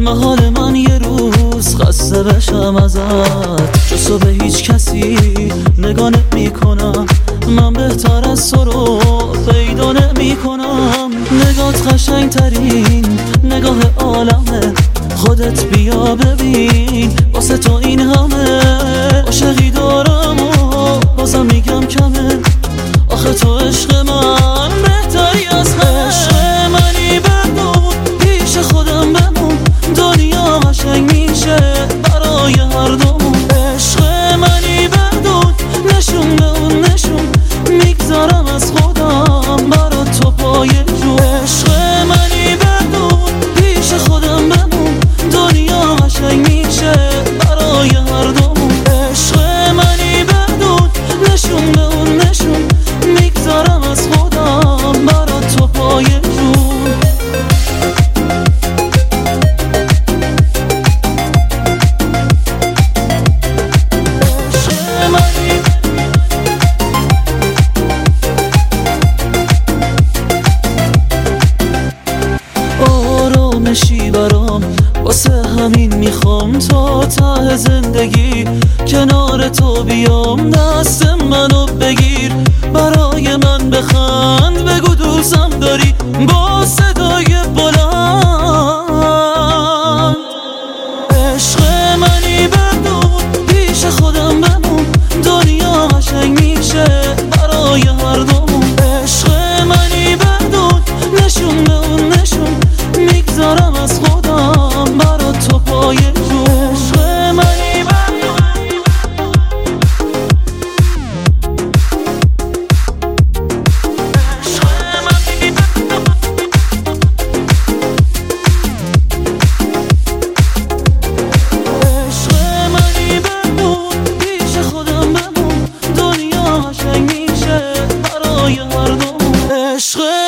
محال من یه روز خسته بشم ازت، جز تو به هیچ کسی نگاه نمی‌کنم. من بهتر از تو رو پیدا نمی‌کنم. نگات قشنگ ترین نگاه عالمه، خودت بیا ببین واسه تو این همه. عاشقی دارم و بازم میگم کمه، آخه تو عشق من بهتری از عشق منی. بمون پیش خودم بمون، دنیا قشنگ میشه برای هر دومون. عشق منی بدون نشون به اون نشون، میگذارم از خودم برا تو پای جون. عشق منی بدون پیش خودم بمون، دنیا قشنگ میشه برای هر دومون. عشق منی بدون نشون به اون نشون، میگذارم از خودم برا تو پای جون. آرامشی برام واسه همین میخوام تا ته زندگی کنار تو بیام. دست منو بگیر برای من بخند، بگو دوستم داری با صدای بلند. عشق منی بدون پیش خودم بمون، دنیا قشنگ میشه برای هر دومون. عشق منی بدون نشون به اون نشون، میگذارم از خودم برا تو پای جون. عشق منی بدون عشق منی بدون عشق منی بدون پیش خودم بمون، دنیا قشنگ میشه برای هر دومون. عشق